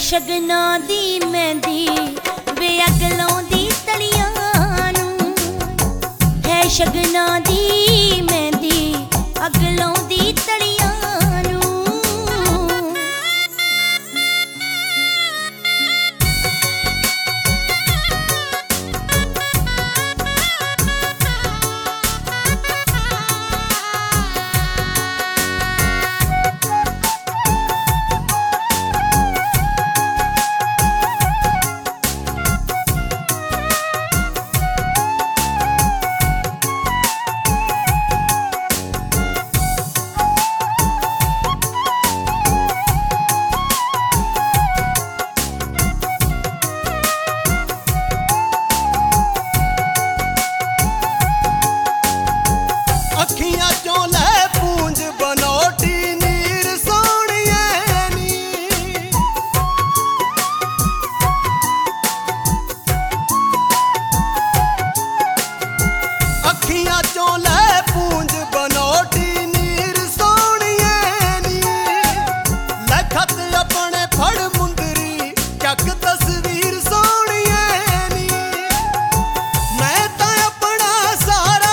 शगना दी मेहंदी वे अग लाउंदी तलियां नूं। है शगना दी मेहंदी अग लाउंदी तलियां नूं। अखियां चों लै पूंज बनोटी नीर सोहणिए नी। अखियां चों लै पूंज बनोटी नीर सोहणिए नी। लै खत अपने फड़ मुंदरी चक तस्वीर सोहणिए नी। मैं तां अपना सारा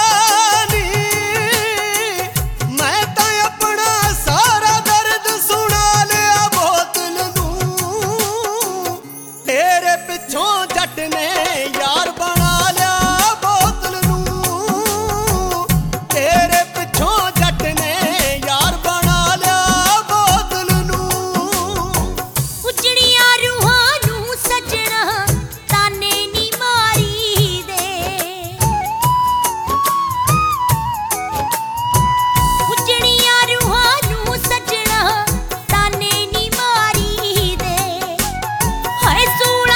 पिछों जट ने यार बना लिया बोतल नूं। तेरे पिछों जट ने यार बना लिया बोतल नूं। उजड़िया रूहां नूं सजना ताने नी मारी दे। उजड़िया रूहां नूं सजना ताने नी मारी दे। हाय सूला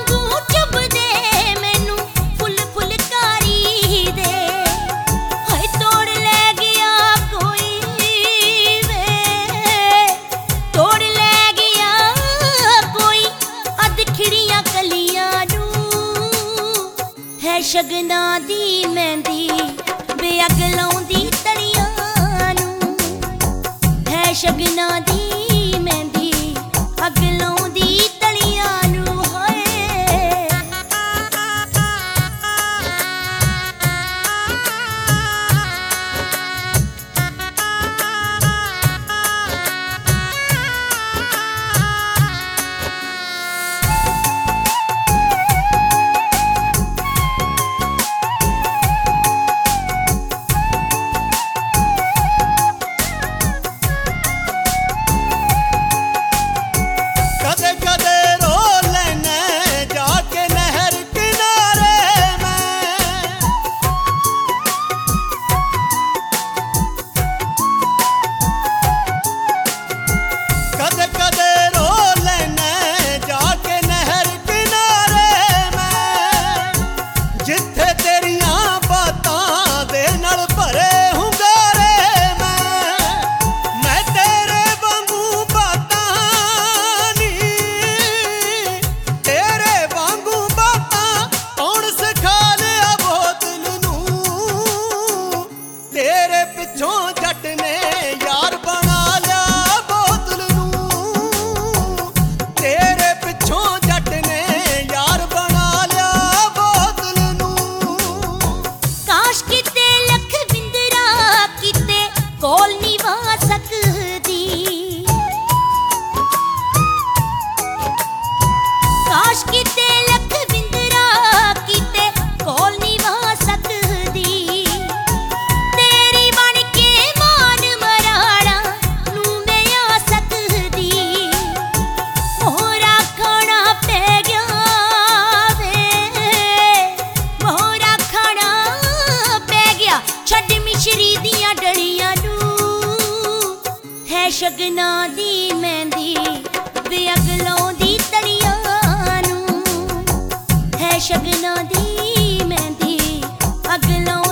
शगना दी मेहंदी वे अग लाउंदी तलियां नूं। है शगना दी मेहंदी अग लाउंदी तलियां नूं। पिछों जट ने यार बना लिया बोतल नूं। तेरे पिछों जट ने यार बना लिया बोतल नूं। काश किते लख विंदरा किते कोल नी वा सकदी। काश किते लख विंदरा किते कोल नी वा सकदी। शगना दी मेहंदी वे अग लाउंदी तलियां नूं। है शगना दी मेहंदी अग लाउंदी